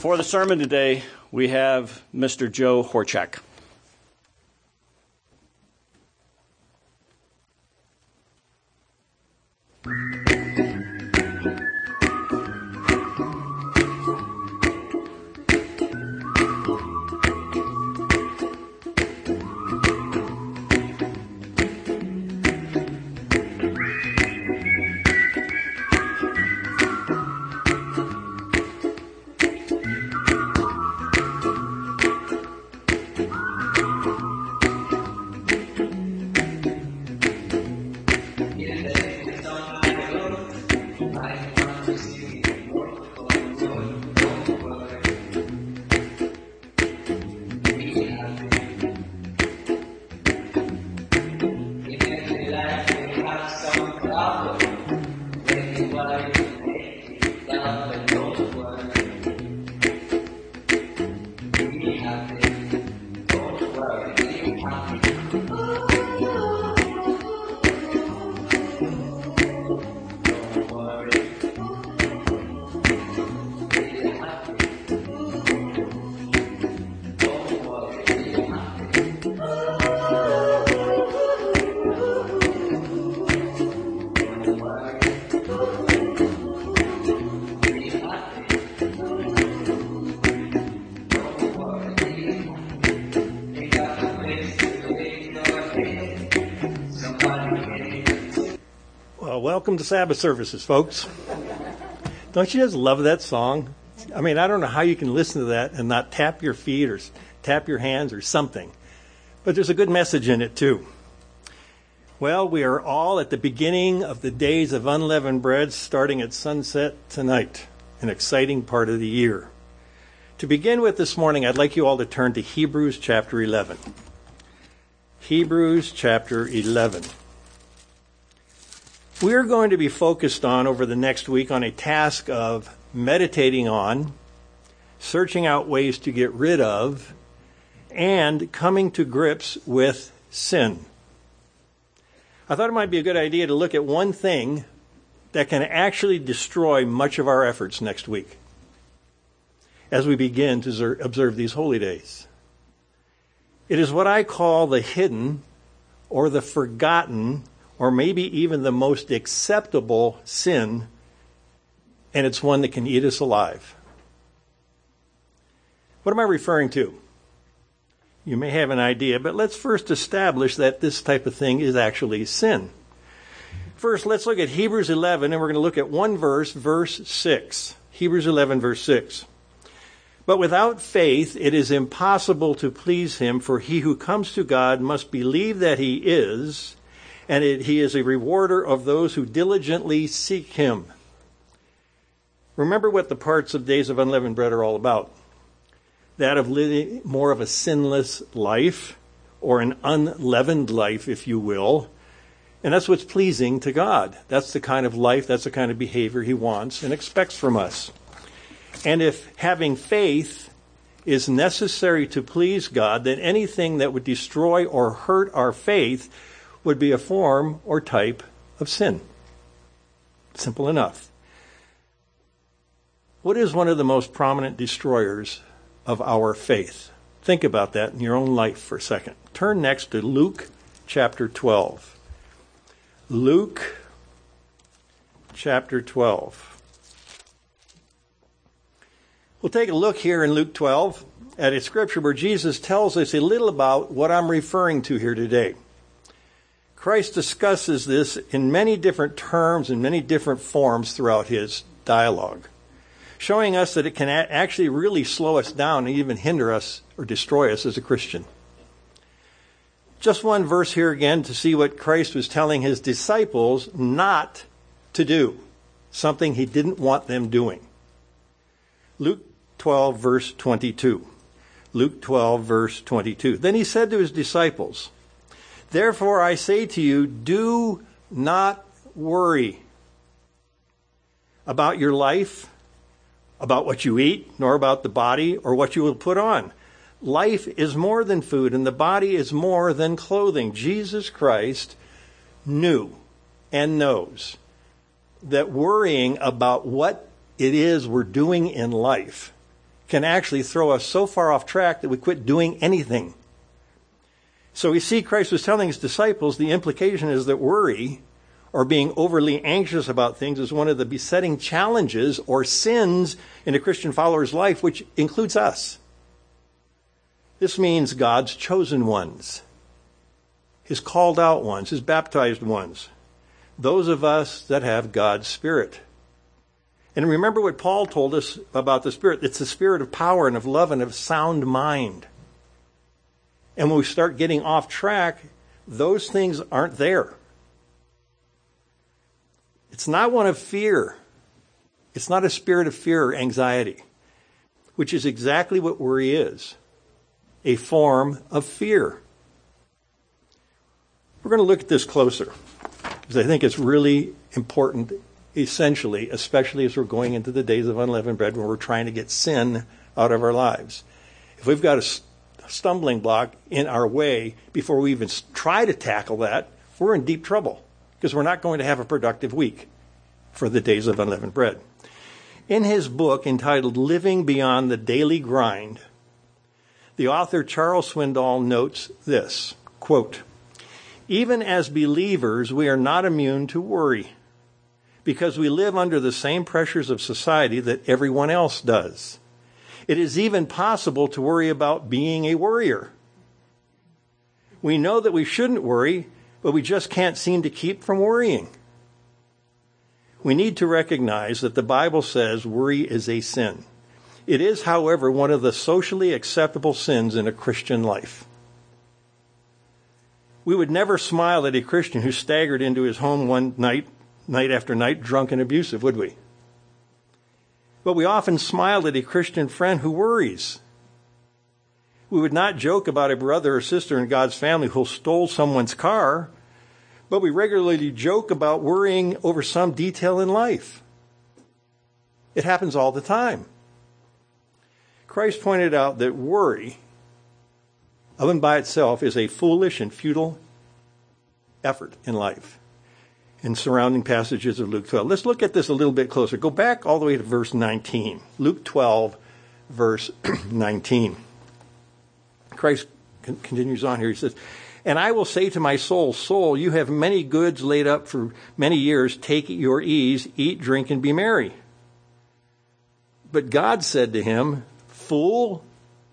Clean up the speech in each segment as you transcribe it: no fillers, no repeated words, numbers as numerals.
For the sermon today, we have Mr. Joe Horchak. Welcome to Sabbath services, folks. Don't you just love that song? I mean, I don't know how you can listen to that and not tap your feet or tap your hands or something. But there's a good message in it, too. Well, we are all at the beginning of the days of unleavened bread starting at sunset tonight, an exciting part of the year. To begin with this morning, I'd like you all to turn to Hebrews chapter 11. Hebrews chapter 11. We're going to be focused on, over the next week, on a task of meditating on, searching out ways to get rid of, and coming to grips with sin. I thought it might be a good idea to look at one thing that can actually destroy much of our efforts next week as we begin to observe these holy days. It is what I call the hidden or the forgotten or maybe even the most acceptable sin, and it's one that can eat us alive. What am I referring to? You may have an idea, but let's first establish that this type of thing is actually sin. First, let's look at Hebrews 11, and we're going to look at one verse, verse 6. Hebrews 11, verse 6. But without faith it is impossible to please him, for he who comes to God must believe that he is, and he is a rewarder of those who diligently seek him. Remember what the parts of Days of Unleavened Bread are all about. That of living more of a sinless life, or an unleavened life, if you will. And that's what's pleasing to God. That's the kind of life, that's the kind of behavior he wants and expects from us. And if having faith is necessary to please God, then anything that would destroy or hurt our faith would be a form or type of sin. Simple enough. What is one of the most prominent destroyers of our faith? Think about that in your own life for a second. Turn next to Luke chapter 12. Luke chapter 12. We'll take a look here in Luke 12 at a scripture where Jesus tells us a little about what I'm referring to here today. Christ discusses this in many different terms and many different forms throughout his dialogue, showing us that it can actually really slow us down and even hinder us or destroy us as a Christian. Just one verse here again to see what Christ was telling his disciples not to do, something he didn't want them doing. Luke 12, verse 22. Luke 12, verse 22. Then he said to his disciples, "Therefore I say to you, do not worry about your life, about what you eat, nor about the body or what you will put on. Life is more than food, and the body is more than clothing." Jesus Christ knew and knows that worrying about what it is we're doing in life can actually throw us so far off track that we quit doing anything. So we see Christ was telling his disciples the implication is that worry or being overly anxious about things is one of the besetting challenges or sins in a Christian follower's life, which includes us. This means God's chosen ones, his called out ones, his baptized ones, those of us that have God's Spirit. And remember what Paul told us about the Spirit. It's the spirit of power and of love and of sound mind. And when we start getting off track, those things aren't there. It's not one of fear. It's not a spirit of fear or anxiety, which is exactly what worry is, a form of fear. We're going to look at this closer, because I think it's really important, essentially, especially as we're going into the days of unleavened bread, when we're trying to get sin out of our lives. If we've got a stumbling block in our way before we even try to tackle that, we're in deep trouble, because we're not going to have a productive week for the days of unleavened bread. In his book entitled Living Beyond the Daily Grind, the author Charles Swindoll notes this, quote, "Even as believers, we are not immune to worry, because we live under the same pressures of society that everyone else does. It is even possible to worry about being a worrier. We know that we shouldn't worry, but we just can't seem to keep from worrying. We need to recognize that the Bible says worry is a sin. It is, however, one of the socially acceptable sins in a Christian life. We would never smile at a Christian who staggered into his home one night after night, drunk and abusive, would we? But we often smile at a Christian friend who worries. We would not joke about a brother or sister in God's family who stole someone's car, but we regularly joke about worrying over some detail in life. It happens all the time. Christ pointed out that worry, of and by itself, is a foolish and futile effort in life. In surrounding passages of Luke 12. Let's look at this a little bit closer. Go back all the way to verse 19. Luke 12, verse 19. Christ continues on here. He says, "And I will say to my soul, soul, you have many goods laid up for many years. Take your ease, eat, drink, and be merry. But God said to him, fool,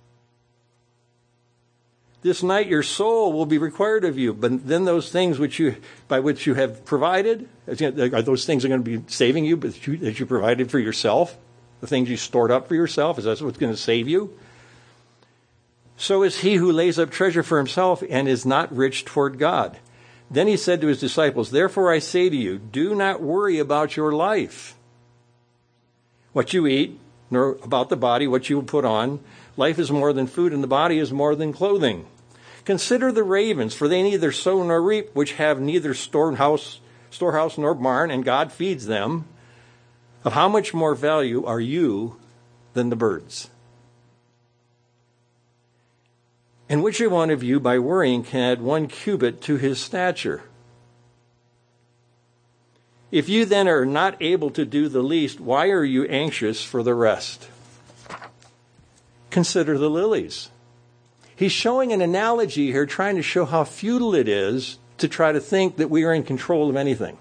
this night your soul will be required of you. But then those things by which you have provided, are those things going to be saving you, but that you provided for yourself? The things you stored up for yourself, is that what's going to save you? So is he who lays up treasure for himself and is not rich toward God. Then he said to his disciples, therefore I say to you, do not worry about your life, what you eat, nor about the body, what you will put on. Life is more than food, and the body is more than clothing. Consider the ravens, for they neither sow nor reap, which have neither storehouse nor barn, and God feeds them. Of how much more value are you than the birds? And which one of you, by worrying, can add 1 cubit to his stature? If you then are not able to do the least, why are you anxious for the rest? Consider the lilies." He's showing an analogy here, trying to show how futile it is to try to think that we are in control of anything.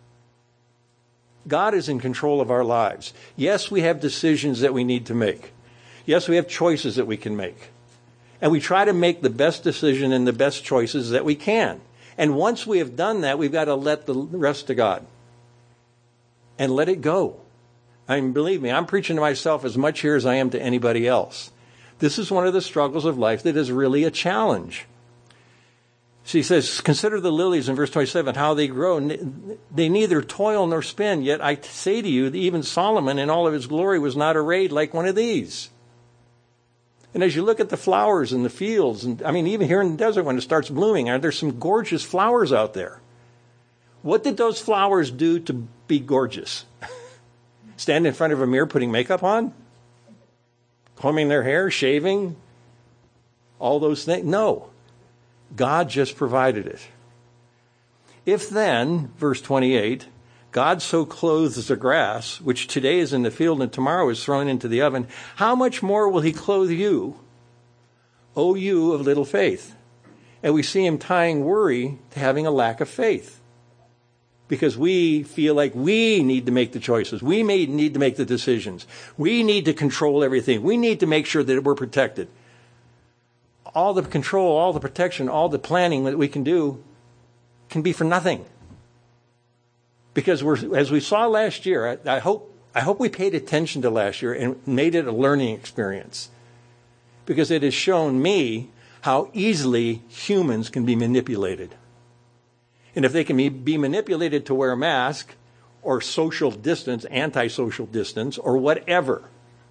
God is in control of our lives. Yes, we have decisions that we need to make. Yes, we have choices that we can make. And we try to make the best decision and the best choices that we can. And once we have done that, we've got to let the rest to God. And let it go. I mean, believe me, I'm preaching to myself as much here as I am to anybody else. This is one of the struggles of life that is really a challenge. So he says, consider the lilies in verse 27, how they grow. They neither toil nor spin, yet I say to you that even Solomon in all of his glory was not arrayed like one of these. And as you look at the flowers in the fields, and I mean, even here in the desert when it starts blooming, there's some gorgeous flowers out there. What did those flowers do to be gorgeous? Stand in front of a mirror putting makeup on? Combing their hair, shaving, all those things? No. God just provided it. If then, verse 28, God so clothes the grass, which today is in the field and tomorrow is thrown into the oven, how much more will he clothe you, O you of little faith? And we see him tying worry to having a lack of faith. Because we feel like we need to make the choices. We may need to make the decisions. We need to control everything. We need to make sure that we're protected. All the control, all the protection, all the planning that we can do can be for nothing. Because as we saw last year, I hope we paid attention to last year and made it a learning experience. Because it has shown me how easily humans can be manipulated. And if they can be manipulated to wear a mask or social distance, anti-social distance, or whatever,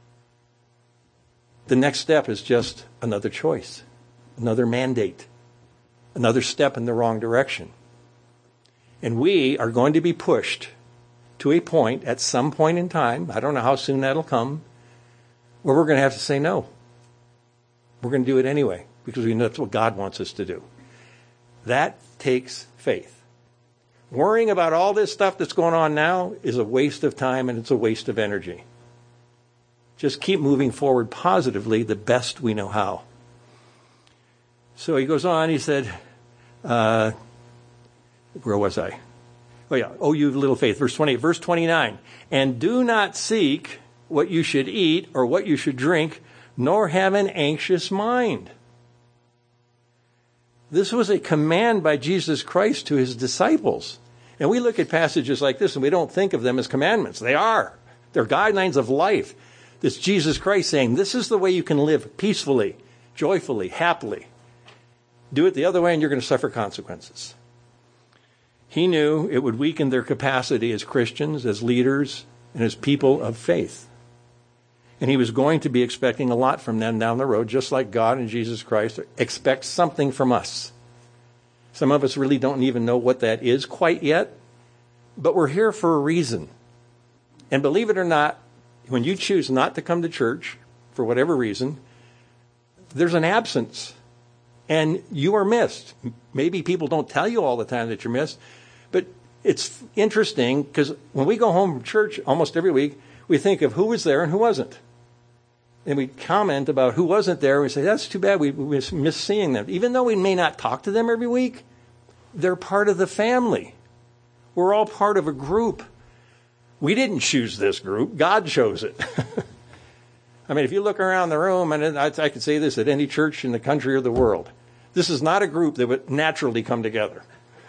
the next step is just another choice, another mandate, another step in the wrong direction. And we are going to be pushed to a point at some point in time, I don't know how soon that'll come, where we're going to have to say no. We're going to do it anyway because we know that's what God wants us to do. That takes faith. Worrying about all this stuff that's going on now is a waste of time and it's a waste of energy. Just keep moving forward positively the best we know how. So he goes on, he said, where was I? Oh yeah, oh you little faith, verse 28. Verse 29, and do not seek what you should eat or what you should drink, nor have an anxious mind. This was a command by Jesus Christ to his disciples. And we look at passages like this and we don't think of them as commandments. They are. They're guidelines of life. This Jesus Christ saying, this is the way you can live peacefully, joyfully, happily. Do it the other way and you're going to suffer consequences. He knew it would weaken their capacity as Christians, as leaders, and as people of faith. And he was going to be expecting a lot from them down the road, just like God and Jesus Christ expect something from us. Some of us really don't even know what that is quite yet, but we're here for a reason. And believe it or not, when you choose not to come to church, for whatever reason, there's an absence, and you are missed. Maybe people don't tell you all the time that you're missed, but it's interesting because when we go home from church almost every week, we think of who was there and who wasn't. And we comment about who wasn't there. And we say, that's too bad. We miss seeing them. Even though we may not talk to them every week, they're part of the family. We're all part of a group. We didn't choose this group. God chose it. I mean, if you look around the room, and I could say this at any church in the country or the world, this is not a group that would naturally come together.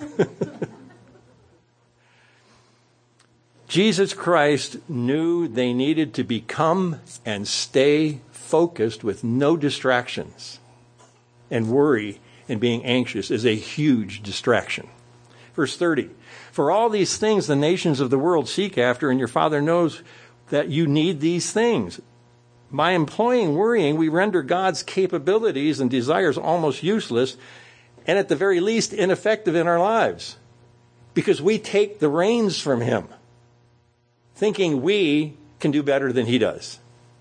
Jesus Christ knew they needed to become and stay focused with no distractions. And worry and being anxious is a huge distraction. Verse 30, for all these things the nations of the world seek after, and your Father knows that you need these things. By employing worrying, we render God's capabilities and desires almost useless, and at the very least ineffective in our lives. Because we take the reins from him, thinking we can do better than he does.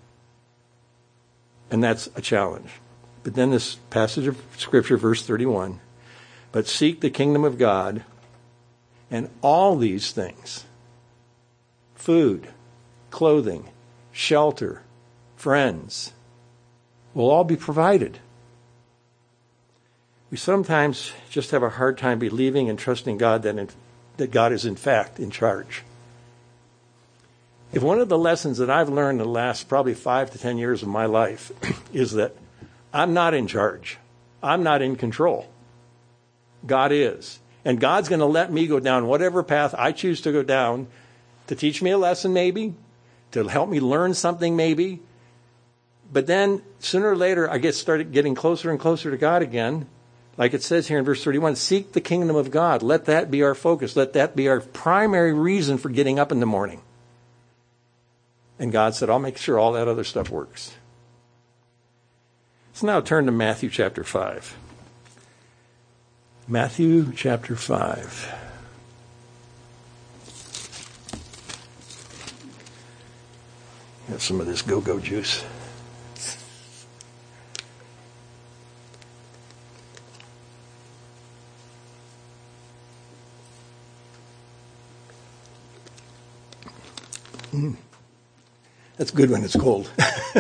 And that's a challenge. But then this passage of Scripture, verse 31, but seek the kingdom of God, and all these things, food, clothing, shelter, friends, will all be provided. We sometimes just have a hard time believing and trusting God that God is in fact in charge. If one of the lessons that I've learned in the last probably 5 to 10 years of my life is that I'm not in charge. I'm not in control. God is. And God's going to let me go down whatever path I choose to go down to teach me a lesson maybe, to help me learn something maybe. But then sooner or later I started getting closer and closer to God again. Like it says here in verse 31, seek the kingdom of God. Let that be our focus. Let that be our primary reason for getting up in the morning. And God said, I'll make sure all that other stuff works. Let's now turn to Matthew chapter 5. Matthew chapter 5. Have some of this go-go juice. That's good when it's cold.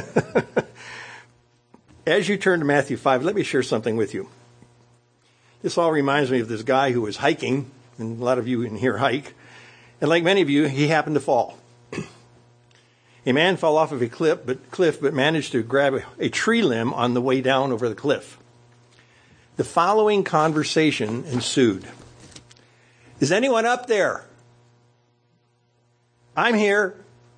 As you turn to Matthew 5, let me share something with you. This all reminds me of this guy who was hiking, and a lot of you in here hike, and like many of you, he happened to fall. A man fell off of a cliff, but managed to grab a tree limb on the way down over the cliff. The following conversation ensued. Is anyone up there? I'm here.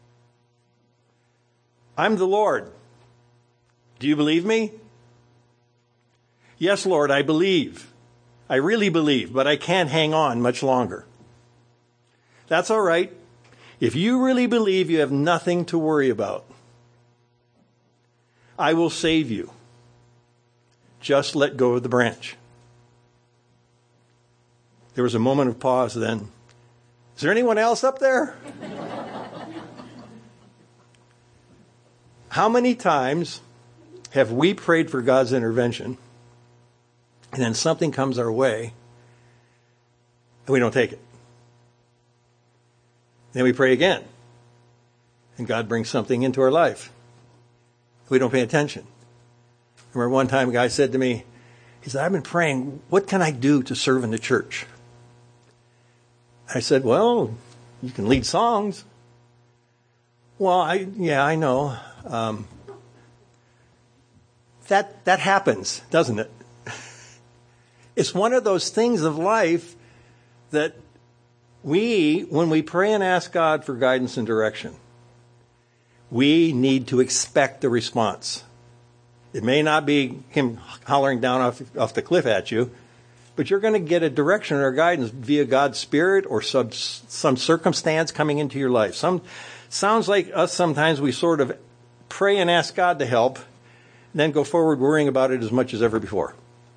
I'm the Lord. Do you believe me? Yes, Lord, I believe. I really believe, but I can't hang on much longer. That's all right. If you really believe, you have nothing to worry about. I will save you. Just let go of the branch. There was a moment of pause then. Is there anyone else up there? How many times have we prayed for God's intervention and then something comes our way and we don't take it? Then we pray again and God brings something into our life. We don't pay attention. I remember one time a guy said to me, he said, I've been praying, what can I do to serve in the church? I said, well, you can lead songs. Well, I know. That happens, doesn't it? It's one of those things of life that when we pray and ask God for guidance and direction, we need to expect a response. It may not be him hollering down off the cliff at you, but you're going to get a direction or guidance via God's Spirit or some circumstance coming into your life. Sounds like us sometimes we sort of pray and ask God to help, then go forward worrying about it as much as ever before.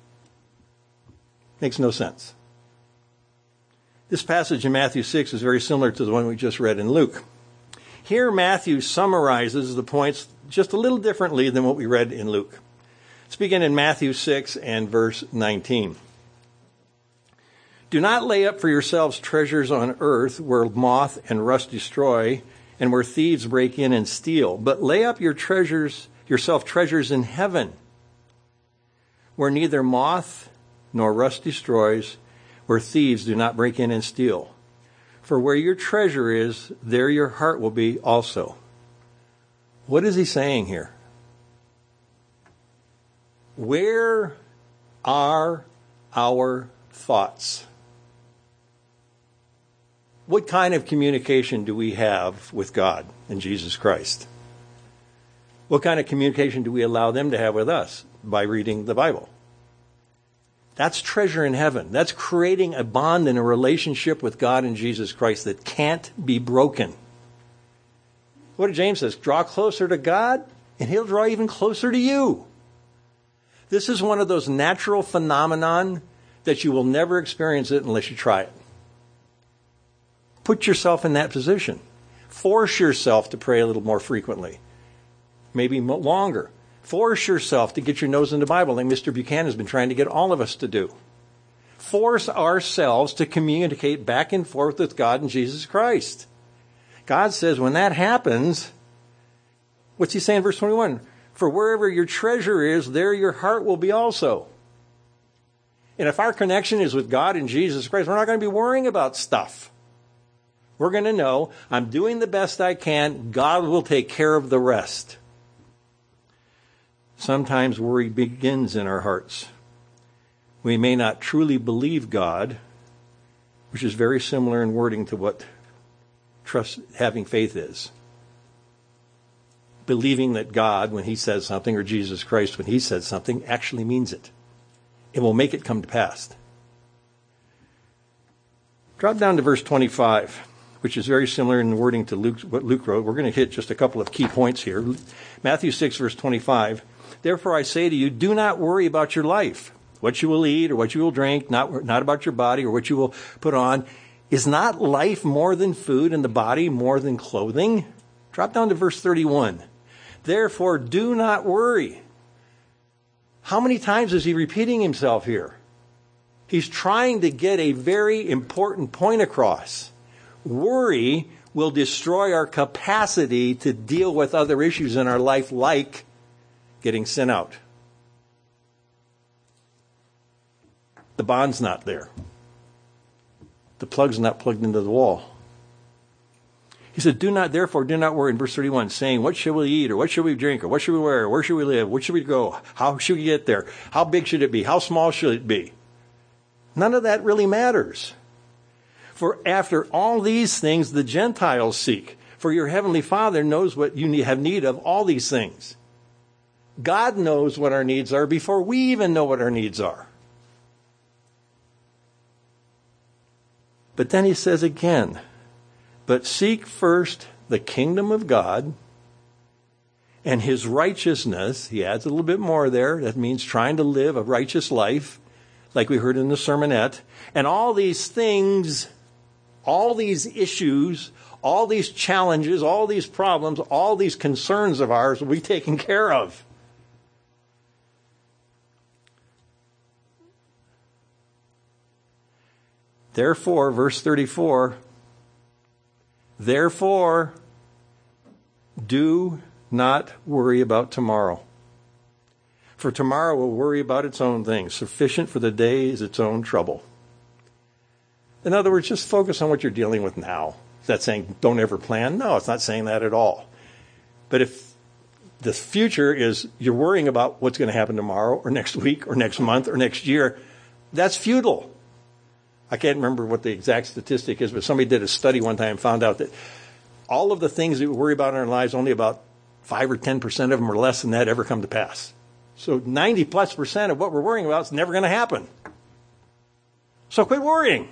Makes no sense. This passage in Matthew 6 is very similar to the one we just read in Luke. Here Matthew summarizes the points just a little differently than what we read in Luke. Let's begin in Matthew 6 and verse 19. Do not lay up for yourselves treasures on earth where moth and rust destroy and where thieves break in and steal, but lay up yourself treasures in heaven where neither moth nor rust destroys, where thieves do not break in and steal. For where your treasure is, there your heart will be also. What is he saying here? Where are our thoughts? What kind of communication do we have with God and Jesus Christ? What kind of communication do we allow them to have with us? By reading the Bible. That's treasure in heaven. That's creating a bond and a relationship with God and Jesus Christ that can't be broken. What did James say? Draw closer to God, and he'll draw even closer to you. This is one of those natural phenomenon that you will never experience it unless you try it. Put yourself in that position. Force yourself to pray a little more frequently. Maybe longer. Force yourself to get your nose in the Bible, like Mr. Buchanan has been trying to get all of us to do. Force ourselves to communicate back and forth with God and Jesus Christ. God says when that happens, what's he saying in verse 21? For wherever your treasure is, there your heart will be also. And if our connection is with God and Jesus Christ, we're not going to be worrying about stuff. We're going to know, I'm doing the best I can. God will take care of the rest. Sometimes worry begins in our hearts. We may not truly believe God, which is very similar in wording to what having faith is. Believing that God, when he says something, or Jesus Christ, when he says something, actually means it. It will make it come to pass. Drop down to verse 25, which is very similar in wording to what Luke wrote. We're going to hit just a couple of key points here. Matthew 6, verse 25. Therefore I say to you, do not worry about your life, what you will eat or what you will drink, not about your body or what you will put on. Is not life more than food and the body more than clothing? Drop down to verse 31. Therefore do not worry. How many times is he repeating himself here? He's trying to get a very important point across. Worry will destroy our capacity to deal with other issues in our life, like getting sin out. The bond's not there. The plug's not plugged into the wall. He said, therefore, do not worry in verse 31, saying, what shall we eat, or what shall we drink, or what shall we wear, or where shall we live, where should we go, how should we get there, how big should it be, how small should it be? None of that really matters. For after all these things the Gentiles seek, for your heavenly Father knows what you have need of all these things. God knows what our needs are before we even know what our needs are. But then he says again, but seek first the kingdom of God and his righteousness. He adds a little bit more there. That means trying to live a righteous life, like we heard in the sermonette. And all these things, all these issues, all these challenges, all these problems, all these concerns of ours will be taken care of. Therefore, verse 34, therefore, do not worry about tomorrow. For tomorrow will worry about its own things. Sufficient for the day is its own trouble. In other words, just focus on what you're dealing with now. Is that saying don't ever plan? No, it's not saying that at all. But if the future is you're worrying about what's going to happen tomorrow or next week or next month or next year, that's futile. I can't remember what the exact statistic is, but somebody did a study one time and found out that all of the things that we worry about in our lives, only about 5 or 10% of them or less than that ever come to pass. So 90+% of what we're worrying about is never going to happen. So quit worrying.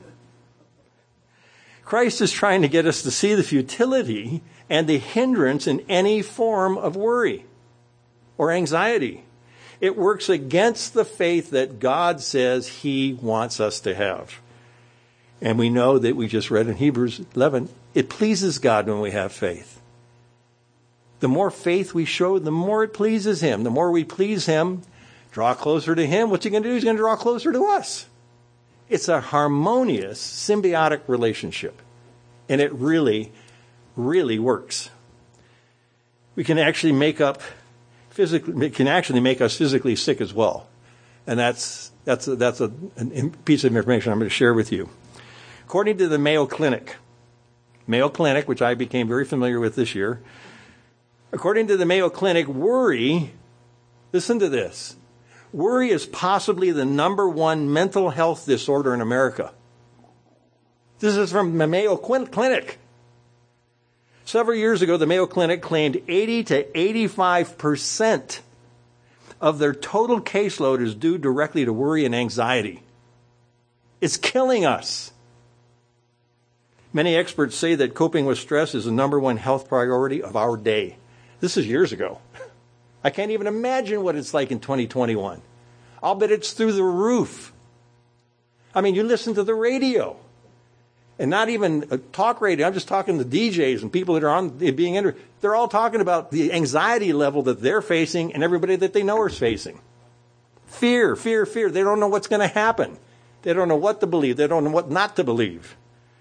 Christ is trying to get us to see the futility and the hindrance in any form of worry or anxiety. It works against the faith that God says he wants us to have. And we know that we just read in Hebrews 11, it pleases God when we have faith. The more faith we show, the more it pleases him. The more we please him, draw closer to him, what's he going to do? He's going to draw closer to us. It's a harmonious, symbiotic relationship. And it really, really works. We can actually it can actually make us physically sick as well. And that's a piece of information I'm going to share with you. According to the Mayo Clinic, which I became very familiar with this year, according to the Mayo Clinic, worry, listen to this, worry is possibly the #1 mental health disorder in America. This is from the Mayo Clinic. Several years ago, the Mayo Clinic claimed 80 to 85% of their total caseload is due directly to worry and anxiety. It's killing us. Many experts say that coping with stress is the #1 health priority of our day. This is years ago. I can't even imagine what it's like in 2021. I'll bet it's through the roof. I mean, you listen to the radio. And not even talk radio. I'm just talking to DJs and people that are on being interviewed. They're all talking about the anxiety level that they're facing and everybody that they know is facing. Fear, fear, fear. They don't know what's going to happen. They don't know what to believe. They don't know what not to believe.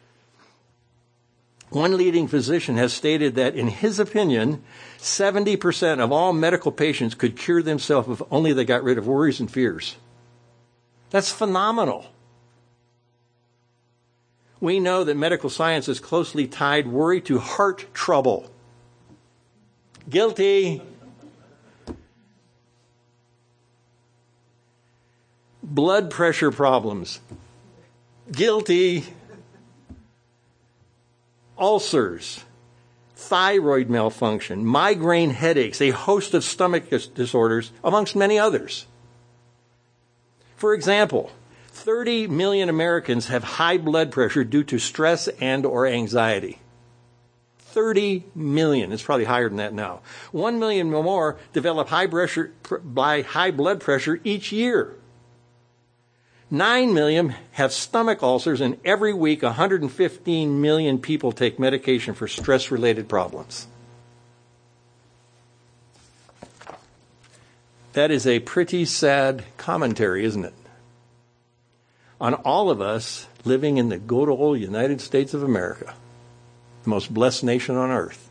One leading physician has stated that, in his opinion, 70% of all medical patients could cure themselves if only they got rid of worries and fears. That's phenomenal. We know that medical science has closely tied worry to heart trouble. Guilty. Blood pressure problems. Guilty. Ulcers. Thyroid malfunction. Migraine headaches. A host of stomach disorders, amongst many others. For example, 30 million Americans have high blood pressure due to stress and or anxiety. 30 million. It's probably higher than that now. 1 million more develop high blood pressure each year. 9 million have stomach ulcers, and every week 115 million people take medication for stress-related problems. That is a pretty sad commentary, isn't it? On all of us living in the good old United States of America. the most blessed nation on earth.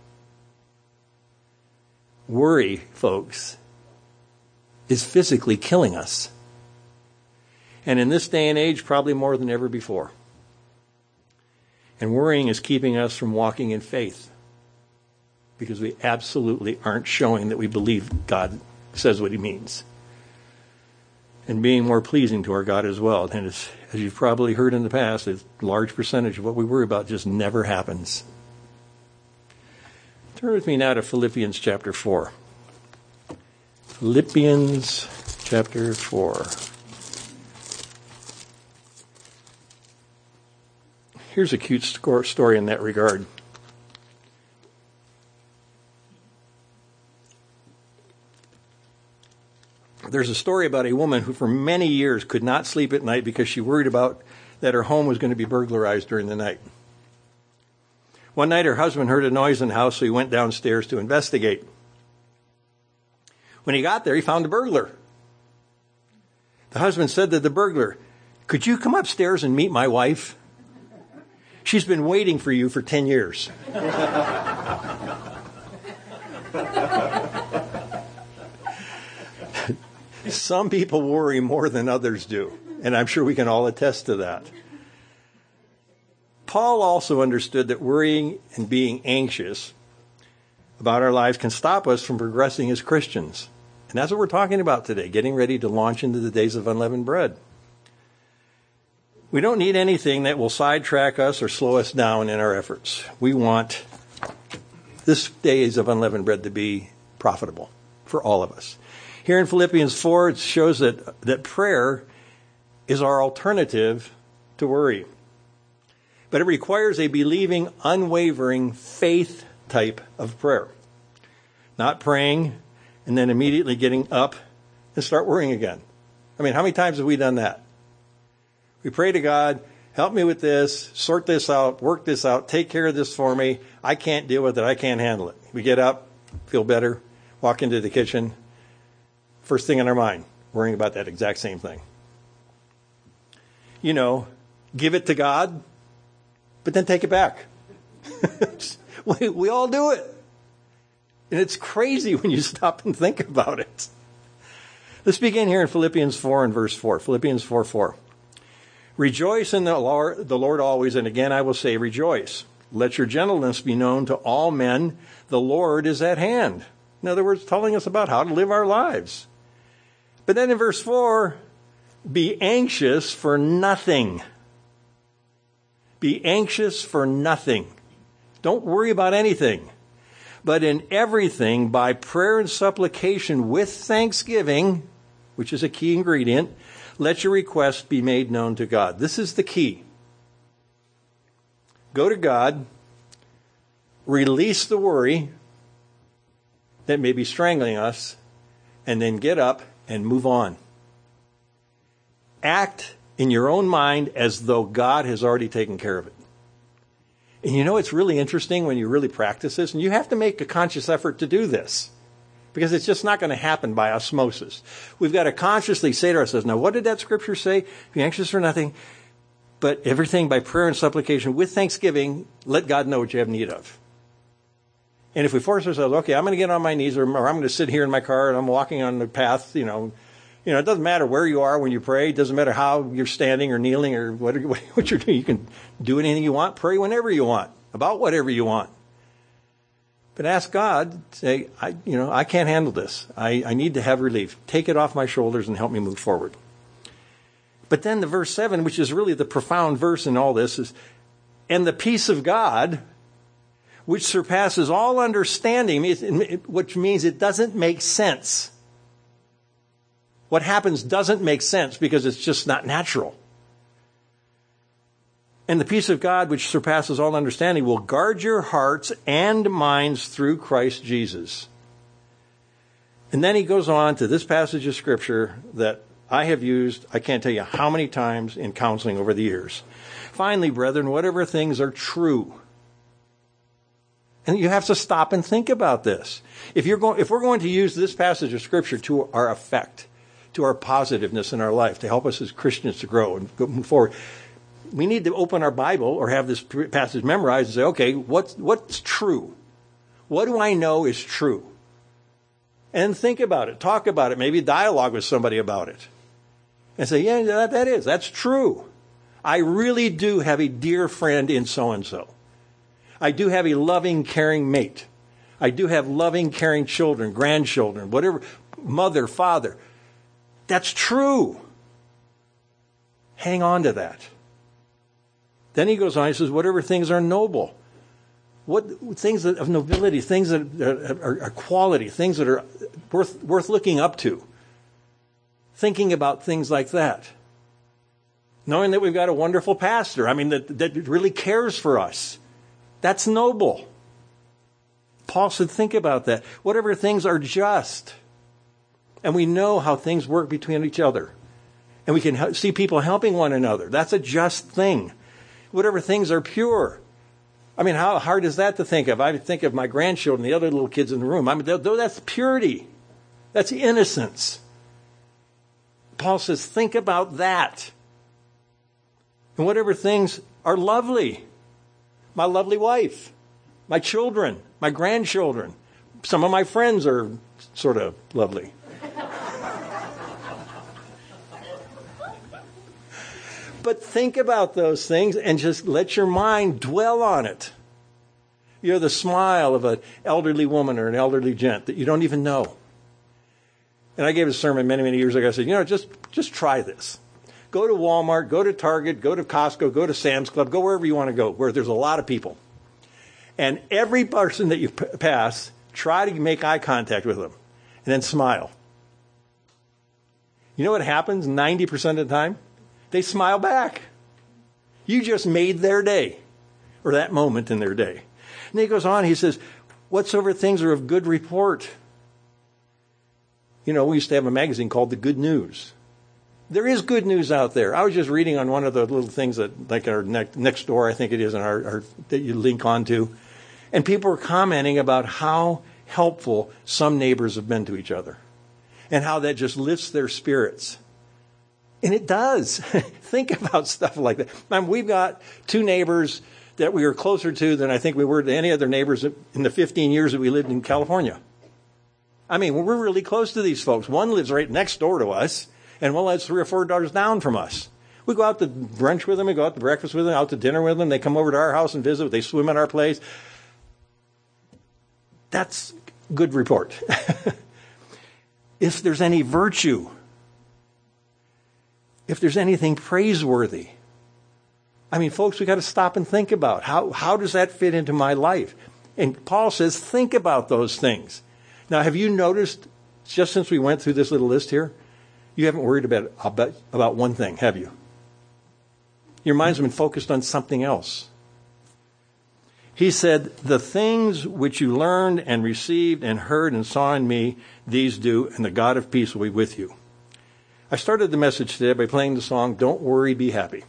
Worry, folks, is physically killing us. And in this day and age, probably more than ever before. And worrying is keeping us from walking in faith, because we absolutely aren't showing that we believe God says what he means, and being more pleasing to our God as well. And as you've probably heard in the past, a large percentage of what we worry about just never happens. Turn with me now to Philippians chapter 4. Philippians chapter 4. Here's a cute story in that regard. There's a story about a woman who for many years could not sleep at night because she worried about that her home was going to be burglarized during the night. One night her husband heard a noise in the house, so he went downstairs to investigate. When he got there, he found a burglar. The husband said to the burglar, "Could you come upstairs and meet my wife? She's been waiting for you for 10 years. Some people worry more than others do, and I'm sure we can all attest to that. Paul also understood that worrying and being anxious about our lives can stop us from progressing as Christians. And that's what we're talking about today, getting ready to launch into the days of unleavened bread. We don't need anything that will sidetrack us or slow us down in our efforts. We want this days of unleavened bread to be profitable for all of us. Here in Philippians 4, it shows that prayer is our alternative to worry. But it requires a believing, unwavering faith type of prayer. Not praying and then immediately getting up and start worrying again. I mean, how many times have we done that? We pray to God, help me with this, sort this out, work this out, take care of this for me. I can't deal with it. I can't handle it. We get up, feel better, walk into the kitchen. First thing in our mind, worrying about that exact same thing. You know, give it to God, but then take it back. We all do it. And it's crazy when you stop and think about it. Let's begin here in Philippians 4 and verse 4. Philippians 4:4. Rejoice in the Lord always, and again I will say rejoice. Let your gentleness be known to all men. The Lord is at hand. In other words, telling us about how to live our lives. But then in verse 4, be anxious for nothing. Be anxious for nothing. Don't worry about anything. But in everything, by prayer and supplication with thanksgiving, which is a key ingredient, let your requests be made known to God. This is the key. Go to God, release the worry that may be strangling us, and then get up and move on. Act in your own mind as though God has already taken care of it. And you know, it's really interesting when you really practice this, and you have to make a conscious effort to do this, because it's just not going to happen by osmosis. We've got to consciously say to ourselves, now what did that scripture say? Be anxious for nothing, but everything by prayer and supplication with thanksgiving, let God know what you have need of. And if we force ourselves, okay, I'm going to get on my knees, or I'm going to sit here in my car and I'm walking on the path, you know, it doesn't matter where you are when you pray. It doesn't matter how you're standing or kneeling or what you're doing. You can do anything you want, pray whenever you want, about whatever you want. But ask God, say, I can't handle this. I need to have relief. Take it off my shoulders and help me move forward. But then the verse 7, which is really the profound verse in all this, is, and the peace of God, which surpasses all understanding, which means it doesn't make sense. What happens doesn't make sense because it's just not natural. And the peace of God, which surpasses all understanding, will guard your hearts and minds through Christ Jesus. And then he goes on to this passage of Scripture that I have used, I can't tell you how many times in counseling over the years. Finally, brethren, whatever things are true. And you have to stop and think about this. If we're going to use this passage of Scripture to our effect, to our positiveness in our life, to help us as Christians to grow and move forward, we need to open our Bible or have this passage memorized and say, okay, what's true? What do I know is true? And think about it. Talk about it. Maybe dialogue with somebody about it. And say, yeah, that's true. I really do have a dear friend in so-and-so. I do have a loving, caring mate. I do have loving, caring children, grandchildren, whatever, mother, father. That's true. Hang on to that. Then he goes on, he says, whatever things are noble, things of nobility, things that are quality, things that are worth looking up to. Thinking about things like that. Knowing that we've got a wonderful pastor, that really cares for us. That's noble. Paul said, think about that. Whatever things are just. And we know how things work between each other. And we can see people helping one another. That's a just thing. Whatever things are pure. How hard is that to think of? I think of my grandchildren, the other little kids in the room. That's purity. That's innocence. Paul says, think about that. And whatever things are lovely. My lovely wife, my children, my grandchildren. Some of my friends are sort of lovely. But think about those things and just let your mind dwell on it. You're the smile of an elderly woman or an elderly gent that you don't even know. And I gave a sermon many, many years ago. I said, just try this. Go to Walmart, go to Target, go to Costco, go to Sam's Club, go wherever you want to go, where there's a lot of people. And every person that you pass, try to make eye contact with them and then smile. You know what happens 90% of the time? They smile back. You just made their day, or that moment in their day. And he goes on, he says, whatsoever things are of good report. We used to have a magazine called The Good News. There is good news out there. I was just reading on one of the little things that, like our next door, I think it is, in our that you link onto. And people were commenting about how helpful some neighbors have been to each other. And how that just lifts their spirits. And it does. Think about stuff like that. We've got two neighbors that we are closer to than I think we were to any other neighbors in the 15 years that we lived in California. We're really close to these folks. One lives right next door to us, and one lives 3 or 4 doors down from us. We go out to brunch with them, we go out to breakfast with them, out to dinner with them. They come over to our house and visit. They swim in our place. That's good report. If there's any virtue, if there's anything praiseworthy. Folks, we've got to stop and think about how does that fit into my life? And Paul says, think about those things. Now, have you noticed, just since we went through this little list here, you haven't worried about one thing, have you? Your mind's been focused on something else. He said, the things which you learned and received and heard and saw in me, these do, and the God of peace will be with you. I started the message today by playing the song, Don't Worry, Be Happy.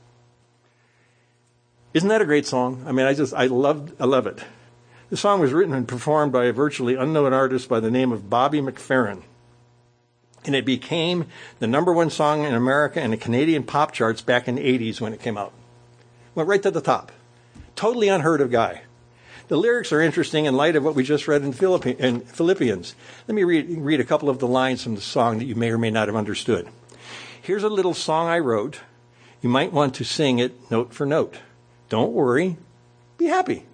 Isn't that a great song? I love it. The song was written and performed by a virtually unknown artist by the name of Bobby McFerrin. And it became the #1 song in America and the Canadian pop charts back in the 80s when it came out. Went right to the top. Totally unheard of guy. The lyrics are interesting in light of what we just read in Philippians. Let me read a couple of the lines from the song that you may or may not have understood. Here's a little song I wrote. You might want to sing it note for note. Don't worry, be happy.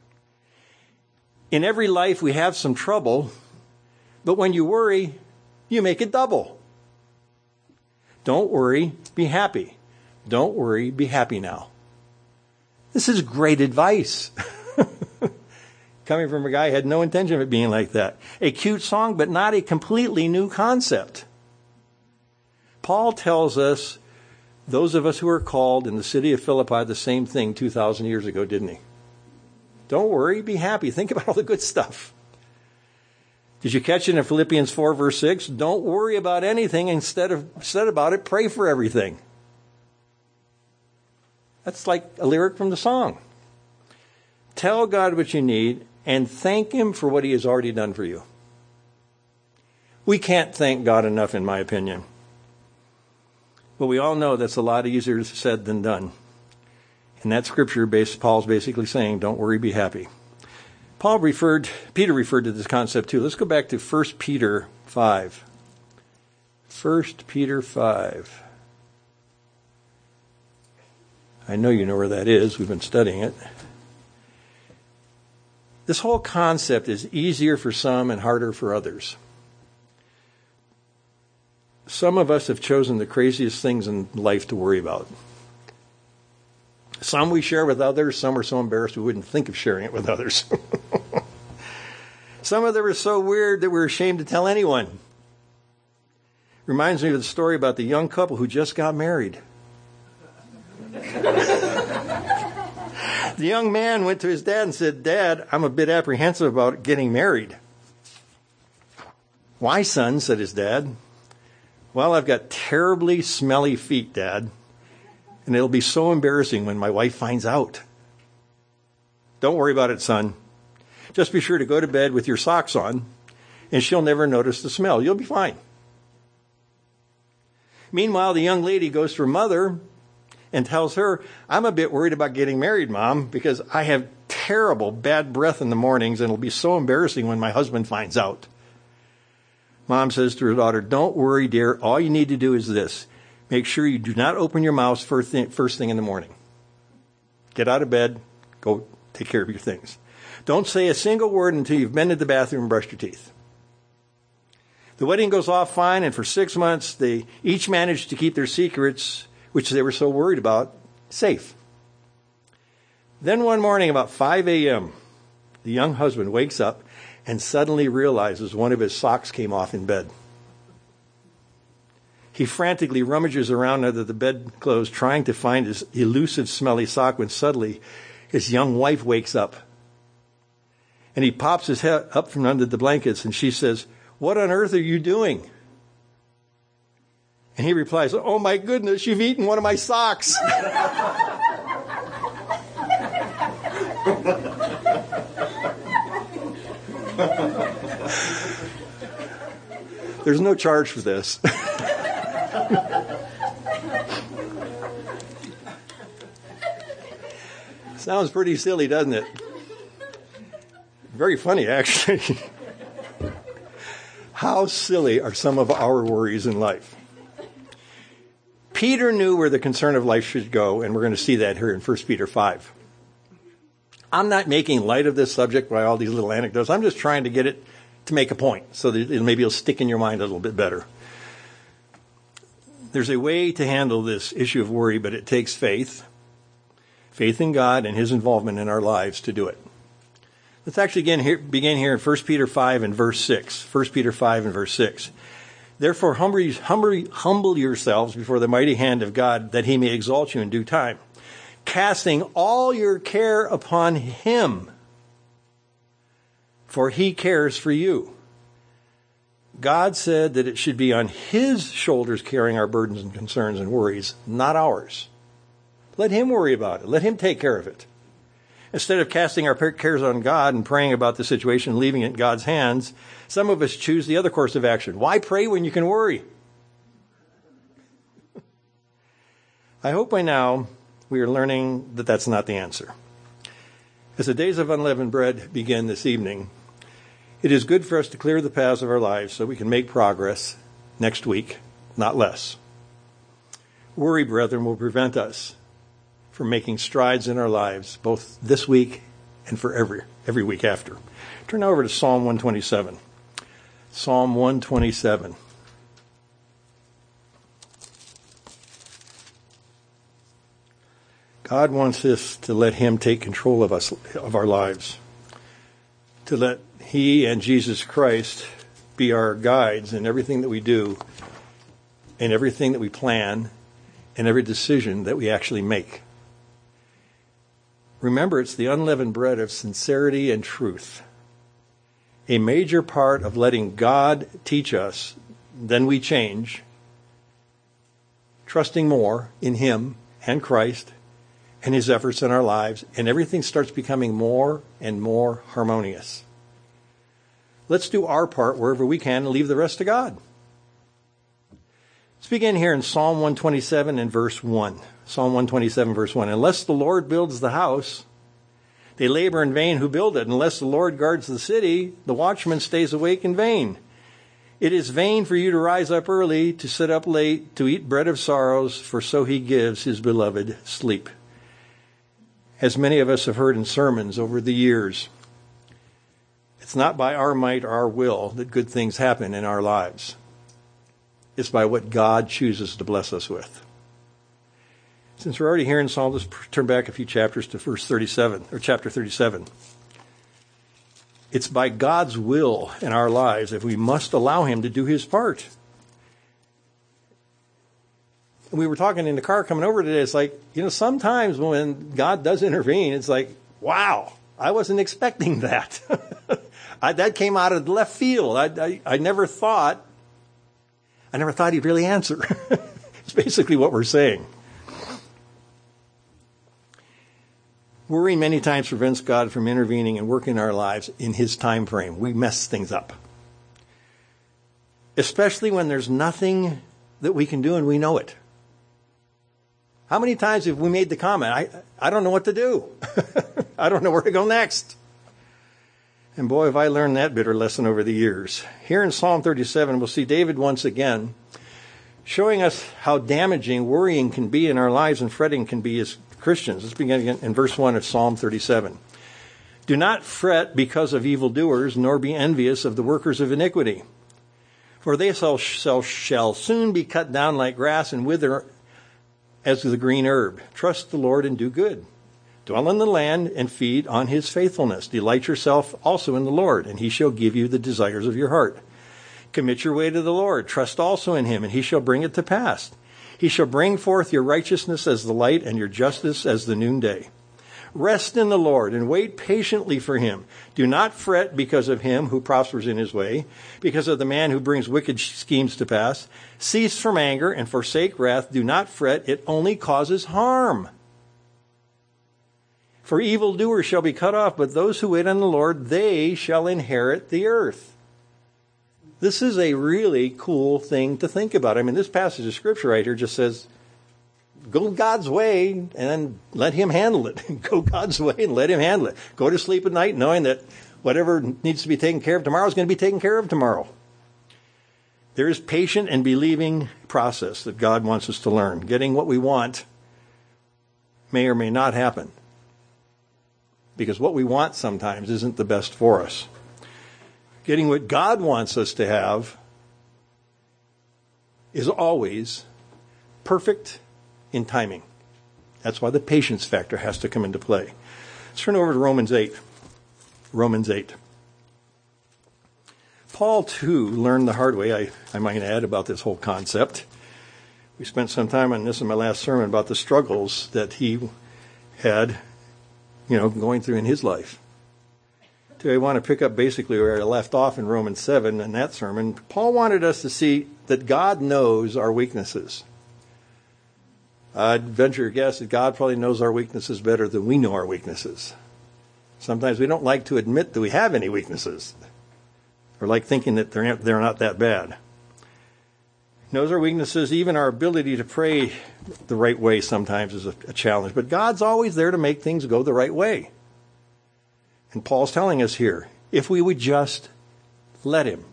In every life we have some trouble, but when you worry, you make it double. Don't worry, be happy. Don't worry, be happy now. This is great advice. Coming from a guy who had no intention of it being like that. A cute song, but not a completely new concept. Paul tells us, those of us who are called in the city of Philippi, the same thing 2,000 years ago, didn't he? Don't worry, be happy. Think about all the good stuff. Did you catch it in Philippians 4, verse 6? Don't worry about anything. Instead about it, pray for everything. That's like a lyric from the song. Tell God what you need and thank Him for what He has already done for you. We can't thank God enough, in my opinion. But we all know that's a lot easier said than done. In that scripture, Paul's basically saying, don't worry, be happy. Peter referred to this concept too. Let's go back to 1 Peter 5. 1 Peter 5. I know you know where that is. We've been studying it. This whole concept is easier for some and harder for others. Some of us have chosen the craziest things in life to worry about. Some we share with others. Some are so embarrassed we wouldn't think of sharing it with others. Some of them are so weird that we're ashamed to tell anyone. Reminds me of the story about the young couple who just got married. The young man went to his dad and said, "Dad, I'm a bit apprehensive about getting married." "Why, son?" said his dad. "Well, I've got terribly smelly feet, Dad, and it'll be so embarrassing when my wife finds out." "Don't worry about it, son. Just be sure to go to bed with your socks on, and she'll never notice the smell. You'll be fine." Meanwhile, the young lady goes to her mother and tells her, "I'm a bit worried about getting married, Mom, because I have terrible bad breath in the mornings, and it'll be so embarrassing when my husband finds out." Mom says to her daughter, "Don't worry, dear. All you need to do is this. Make sure you do not open your mouth first thing in the morning. Get out of bed. Go take care of your things. Don't say a single word until you've been to the bathroom and brushed your teeth." The wedding goes off fine, and for 6 months, they each managed to keep their secrets, which they were so worried about, safe. Then one morning, about 5 a.m., the young husband wakes up and suddenly realizes one of his socks came off in bed. He frantically rummages around under the bedclothes, trying to find his elusive, smelly sock, when suddenly his young wife wakes up. And he pops his head up from under the blankets, and she says, "What on earth are you doing?" And he replies, "Oh my goodness, you've eaten one of my socks." There's no charge for this. Sounds pretty silly, doesn't it? Very funny, actually. How silly are some of our worries in life? Peter knew where the concern of life should go, and we're going to see that here in 1 Peter 5. I'm not making light of this subject by all these little anecdotes. I'm just trying to get it to make a point so that maybe it'll stick in your mind a little bit better. There's a way to handle this issue of worry, but it takes faith in God and His involvement in our lives to do it. Let's actually begin here in 1 Peter 5 and verse 6. 1 Peter 5 and verse 6. "Therefore humble yourselves before the mighty hand of God, that He may exalt you in due time, casting all your care upon Him, for He cares for you." God said that it should be on His shoulders carrying our burdens and concerns and worries, not ours. Let Him worry about it. Let Him take care of it. Instead of casting our cares on God and praying about the situation, leaving it in God's hands, some of us choose the other course of action. Why pray when you can worry? I hope by now we are learning that that's not the answer. As the days of unleavened bread begin this evening, it is good for us to clear the paths of our lives so we can make progress next week, not less. Worry, brethren, will prevent us from making strides in our lives, both this week and for every week after. Turn over to Psalm 127. Psalm 127. God wants us to let Him take control of our lives, to let He and Jesus Christ be our guides in everything that we do, in everything that we plan, and every decision that we actually make. Remember, it's the unleavened bread of sincerity and truth. A major part of letting God teach us, then we change, trusting more in Him and Christ and His efforts in our lives, and everything starts becoming more and more harmonious. Let's do our part wherever we can and leave the rest to God. Let's begin here in Psalm 127 and verse 1. Psalm 127, verse 1. Unless the Lord builds the house, they labor in vain who build it. Unless the Lord guards the city, the watchman stays awake in vain. It is vain for you to rise up early, to sit up late, to eat bread of sorrows, for so he gives his beloved sleep. As many of us have heard in sermons over the years, it's not by our might or our will that good things happen in our lives. It's by what God chooses to bless us with. Since we're already here in Psalm, let's turn back a few chapters to verse 37, or chapter 37. It's by God's will in our lives that we must allow him to do his part. We were talking in the car coming over today. It's like, sometimes when God does intervene, it's like, wow, I wasn't expecting that. That came out of left field. I never thought he'd really answer. It's basically what we're saying. Worry many times prevents God from intervening and working in our lives in his time frame. We mess things up. Especially when there's nothing that we can do and we know it. How many times have we made the comment, I don't know what to do. I don't know where to go next. And boy, have I learned that bitter lesson over the years. Here in Psalm 37, we'll see David once again showing us how damaging worrying can be in our lives and fretting can be as Christians. Let's begin again in verse 1 of Psalm 37. Do not fret because of evildoers, nor be envious of the workers of iniquity. For they shall soon be cut down like grass and wither as the green herb. Trust the Lord and do good. Dwell in the land and feed on his faithfulness. Delight yourself also in the Lord, and he shall give you the desires of your heart. Commit your way to the Lord. Trust also in him, and he shall bring it to pass. He shall bring forth your righteousness as the light and your justice as the noonday. Rest in the Lord and wait patiently for him. Do not fret because of him who prospers in his way, because of the man who brings wicked schemes to pass. Cease from anger and forsake wrath. Do not fret. It only causes harm. For evildoers shall be cut off, but those who wait on the Lord, they shall inherit the earth. This is a really cool thing to think about. I mean, this passage of Scripture right here just says, go God's way and then let him handle it. Go God's way and let him handle it. Go to sleep at night knowing that whatever needs to be taken care of tomorrow is going to be taken care of tomorrow. There is patient and believing process that God wants us to learn. Getting what we want may or may not happen, because what we want sometimes isn't the best for us. Getting what God wants us to have is always perfect in timing. That's why the patience factor has to come into play. Let's turn over to Romans 8. Romans 8. Paul, too, learned the hard way, I might add, about this whole concept. We spent some time on this in my last sermon about the struggles that he had, going through in his life. Today I want to pick up basically where I left off in Romans 7 in that sermon. Paul wanted us to see that God knows our weaknesses. I'd venture a guess that God probably knows our weaknesses better than we know our weaknesses. Sometimes we don't like to admit that we have any weaknesses, or like thinking that they're not that bad. He knows our weaknesses. Even our ability to pray the right way sometimes is a challenge. But God's always there to make things go the right way. And Paul's telling us here, if we would just let him.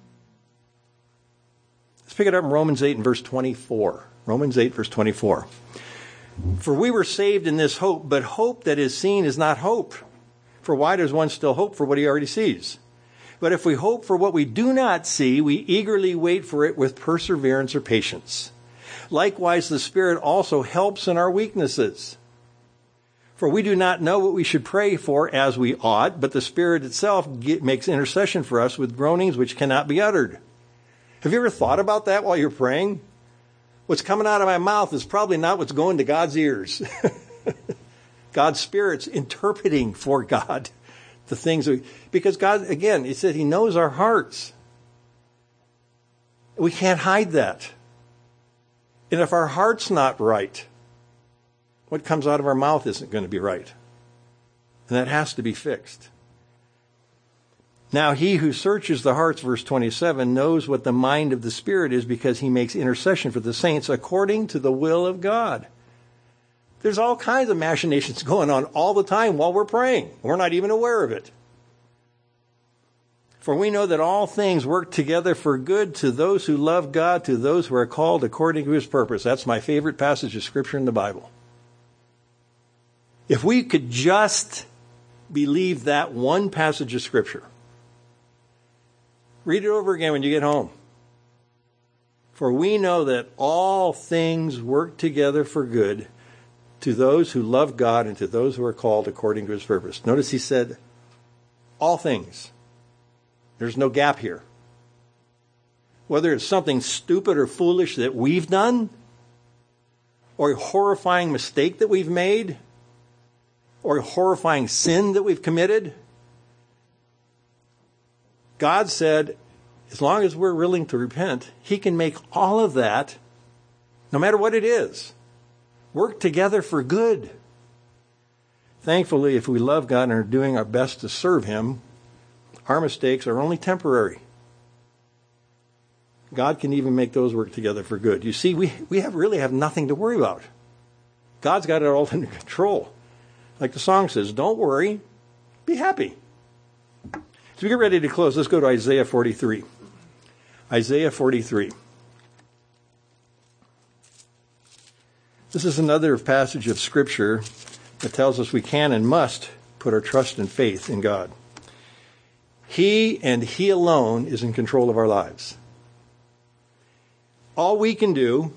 Let's pick it up in Romans 8 and verse 24. Romans 8, verse 24. For we were saved in this hope, but hope that is seen is not hope. For why does one still hope for what he already sees? But if we hope for what we do not see, we eagerly wait for it with perseverance or patience. Likewise, the Spirit also helps in our weaknesses. For we do not know what we should pray for as we ought, but the Spirit itself makes intercession for us with groanings which cannot be uttered. Have you ever thought about that while you're praying? What's coming out of my mouth is probably not what's going to God's ears. God's Spirit's interpreting for God the things because God, again, he said he knows our hearts. We can't hide that. And if our heart's not right, what comes out of our mouth isn't going to be right. And that has to be fixed. Now he who searches the hearts, verse 27, knows what the mind of the Spirit is, because he makes intercession for the saints according to the will of God. There's all kinds of machinations going on all the time while we're praying. We're not even aware of it. For we know that all things work together for good to those who love God, to those who are called according to his purpose. That's my favorite passage of Scripture in the Bible. If we could just believe that one passage of Scripture, read it over again when you get home. For we know that all things work together for good to those who love God and to those who are called according to his purpose. Notice he said, all things. There's no gap here. Whether it's something stupid or foolish that we've done, or a horrifying mistake that we've made, or a horrifying sin that we've committed, God said, as long as we're willing to repent, he can make all of that, no matter what it is, work together for good. Thankfully, if we love God and are doing our best to serve him, our mistakes are only temporary. God can even make those work together for good. You see, we really have nothing to worry about. God's got it all under control. Like the song says, don't worry, be happy. As we get ready to close, let's go to Isaiah 43. Isaiah 43. This is another passage of Scripture that tells us we can and must put our trust and faith in God. He and he alone is in control of our lives. All we can do,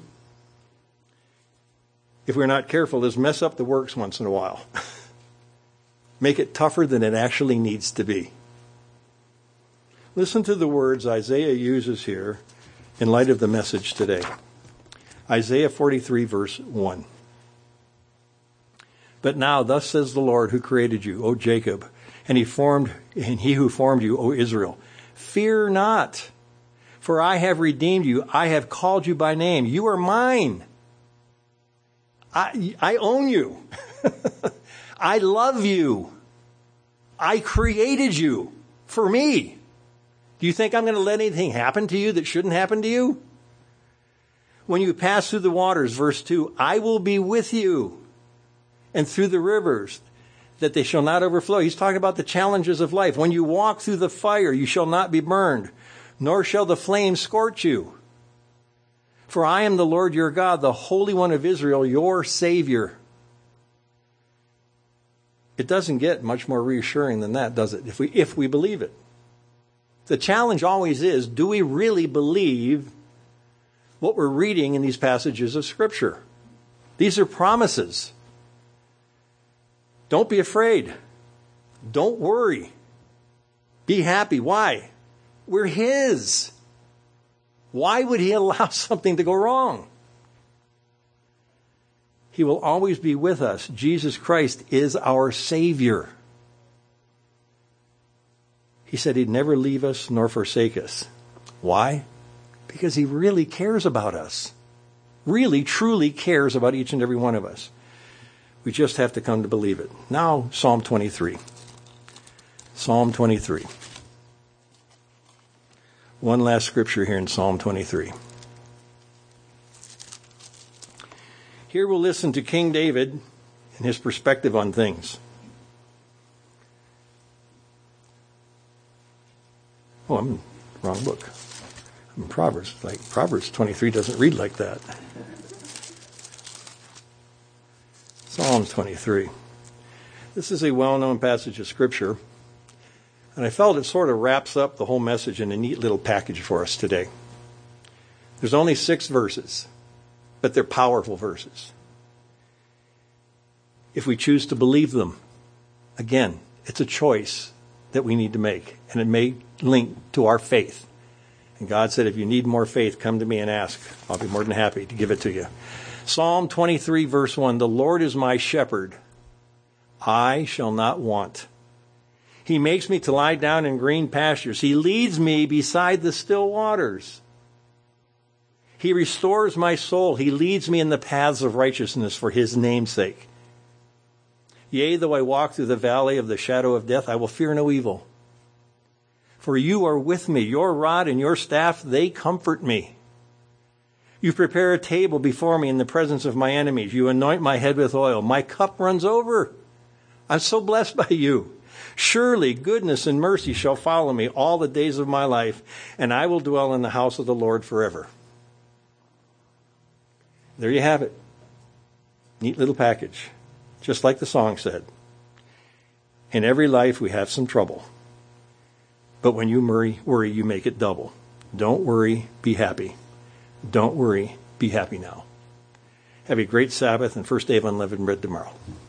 if we're not careful, is mess up the works once in a while. Make it tougher than it actually needs to be. Listen to the words Isaiah uses here in light of the message today. Isaiah 43, verse 1. But now, thus says the Lord who created you, O Jacob, and he who formed you, O Israel. Fear not, for I have redeemed you. I have called you by name. You are mine. I own you. I love you. I created you for me. Do you think I'm going to let anything happen to you that shouldn't happen to you? When you pass through the waters, verse 2, I will be with you, and through the rivers, that they shall not overflow. He's talking about the challenges of life. When you walk through the fire, you shall not be burned, nor shall the flame scorch you. For I am the Lord your God, the Holy One of Israel, your Savior. It doesn't get much more reassuring than that, does it? If we believe it. The challenge always is, do we really believe what we're reading in these passages of Scripture? These are promises. Don't be afraid. Don't worry. Be happy. Why? We're his. Why would he allow something to go wrong? He will always be with us. Jesus Christ is our Savior. He said he'd never leave us nor forsake us. Why? Because he really cares about us. Really, truly cares about each and every one of us. We just have to come to believe it. Now, Psalm 23. Psalm 23. One last scripture here in Psalm 23. Here we'll listen to King David and his perspective on things. Oh, I'm in the wrong book. I'm in Proverbs. Proverbs 23 doesn't read like that. Psalms 23. This is a well-known passage of Scripture, and I felt it sort of wraps up the whole message in a neat little package for us today. There's only 6 verses, but they're powerful verses. If we choose to believe them, again, it's a choice that we need to make, and it may link to our faith. And God said, if you need more faith, come to me and ask. I'll be more than happy to give it to you. Psalm 23, verse 1, the Lord is my shepherd. I shall not want. He makes me to lie down in green pastures. He leads me beside the still waters. He restores my soul. He leads me in the paths of righteousness for his name's sake. Yea, though I walk through the valley of the shadow of death, I will fear no evil. For you are with me. Your rod and your staff, they comfort me. You prepare a table before me in the presence of my enemies. You anoint my head with oil. My cup runs over. I'm so blessed by you. Surely goodness and mercy shall follow me all the days of my life, and I will dwell in the house of the Lord forever. There you have it. Neat little package. Just like the song said. In every life we have some trouble. But when you worry, you make it double. Don't worry, be happy. Don't worry, be happy now. Have a great Sabbath and first day of unleavened bread tomorrow.